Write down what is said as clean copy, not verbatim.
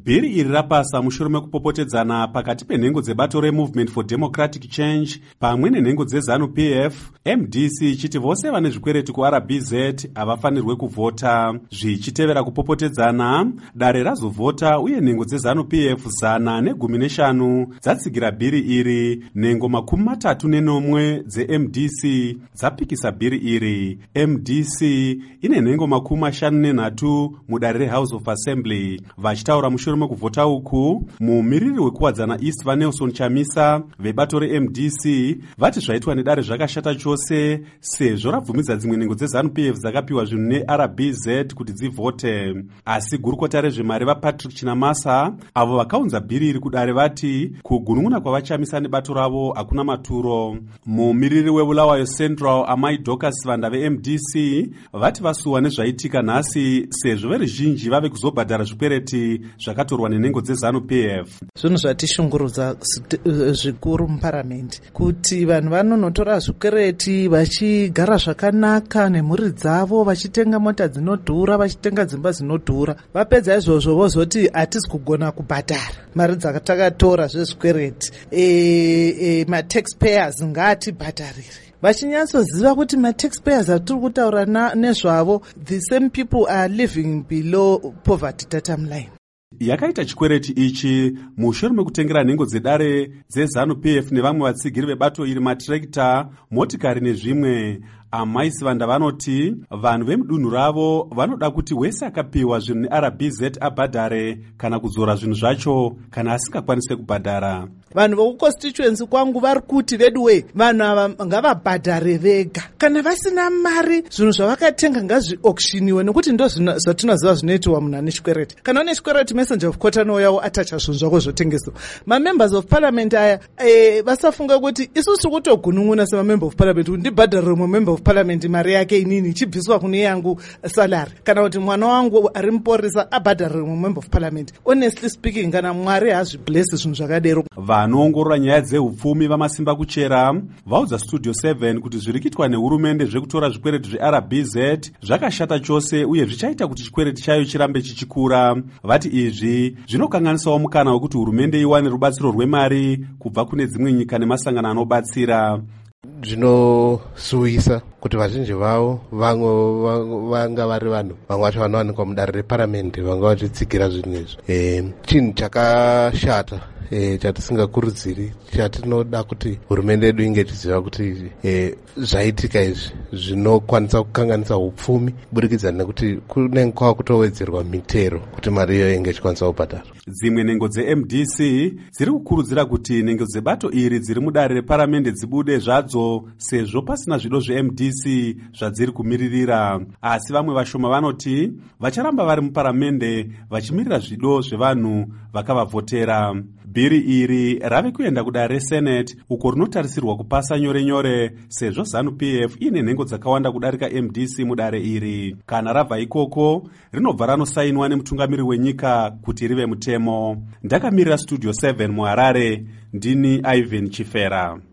Bhiri iri rapasa mushure mekupopotedzana pakati penhengo dzebato reMovement for Democratic Change pamwe nenhengo dzeZANU-PF, MDC ichiti vose vane zvikwereti kuRBZ havafanirwe kuvhota. Zvichitevera kupopotedzana, dare razovhota uye nhengo dzeZANU-PF 115 dzatsigira bhiri iri. Nhengo 34 dzeMDC dzapikisa bhiri iri. MDC ine nhengo 53 mudare reHouse of Assembly. Vachitaura mushure mekuvhota uku, mumiriri wekuwadzana East vaNelson Chamisa vebato reMDC vati zvaitwa nedare zvakashata chose sezvo rabvumidza dzimwe nhengo dzeZANU-PF dzakapiwa zvinhu neRBZ kuti dzivhote. Asi gurukota rezvemari vaPatrick Chinamasa avo vakaunza bhiri iri kudare vati kugunun'una kwavachamisa nebato ravo hakuna maturo. Mumiriri weBulawayo Central Amai Dorcas Vanda veMDC vati vasuwa nezvaitika nhasi sezvo veruzhinji vave kuzobhadhara zvikwereti zvakatorwa nenhengo dzeZANU-PF. Zvinhu zvatishungurudza zvikuru muparamende kuti vanhu vanonotora zvikwereti vachigara zvakanaka nemhuri dzavo, vachitenga mota dzinodhura, vachitenga dzimba dzinodhura. Vapedza izvozvo vozoti hatisi kugona kubhadhara mari dzatakatora zvezvikwereti. Mataxpayers ngaatibhadharire. Vachinyatsoziva kuti mataxpayers atiri kutaura nezvavo, the same people are living below poverty datum line. Yakaita chikwereti ichi mushure mekutengera nhengo dzedare dzeZANU-PF nevamwe vatsigiri vebato iri matirekita, motikari nezvimwe. Amaisi Vanda vanoti vanhu vemudunhu ravo vanoda kuti wese akapiwa zvinhu neRBZ abhadhare kana kudzora zvinhu zvacho kana asingakwanise kubhadhara. Vanhu vokuconstituency kwangu vari kuti vedwe vanhu ava ngavabhadhare vega. Kana vasina mari, zvinhu zvavakatenga ngazviauctioniwe nekuti ndo zvatinoziva zvinoitwa munhu ane chikwereti. Kana une chikwereti, messenger of court anouyawo atacha zvinhu zvako zvotengeswa. Ma-members of parliament aya vasafunga kuti isusu tiri kutogunun'una sema-member of parliament kuti ndibhadharire mumember of parliament mari yake inini ichibviswa kune yangu salary, kana kuti mwana wangu ari muporisa abhadharire mumember of parliament. Honestly speaking, kana Mwari hazviblesi zvinhu zvakadero. Vanoongorora nyaya dzeupfumi vamasimba kuchera vaudza Studio 7 kuti zviri kuitwa nehurumende zvekutora zvikwereti zveRBZ zvakashata chose uye zvichaita kuti chikwereti chayo chirambe chichikura. Vati izvi zvinokanganisawo mukana wekuti hurumende iwane rubatsiro rwemari kubva kune dzimwe nyika nemasangano anobatsira. Zvinosuwisa kuti vazhinji vavo vanga vari vanhu vamwe vacho vanowanikwa mudare reparamende vanga vachitsigira zvinhu izvi. Chinhu chakashata chatisingakurudziri, chatinoda kuti hurumende yedu inge ichiziva kuti zvaitika izvi zvinokwanisa kukanganisa upfumi kuburikidza nekuti kunenge kwava kutowedzerwa mitero kuti mari iyo inge ichikwanisa kubhadhara. Dzimwe nhengo dzeMDC dziri kukurudzira kuti nhengo dzebato iri dziri mudare reparamende dzibude zvadzo sezvo pasina zvido zveMDC zvadziri kumiririra. Asi vamwe vashoma vanoti vacharamba vari muparamende vachimirira zvido zvevanhu vakavavhotera. Bhiri iri rave kuenda kudare reSenate uko rinotarisirwa kupasa nyore nyore sezvo ZANU-PF ine nhengo dzakawanda kudarika MDC mudare iri. Kana rabva ikoko rinobva ranosainwa nemutungamiri wenyika kuti rive mutemo. Ndakamirira Studio 7 muHarare, ndini Ivan Chifera.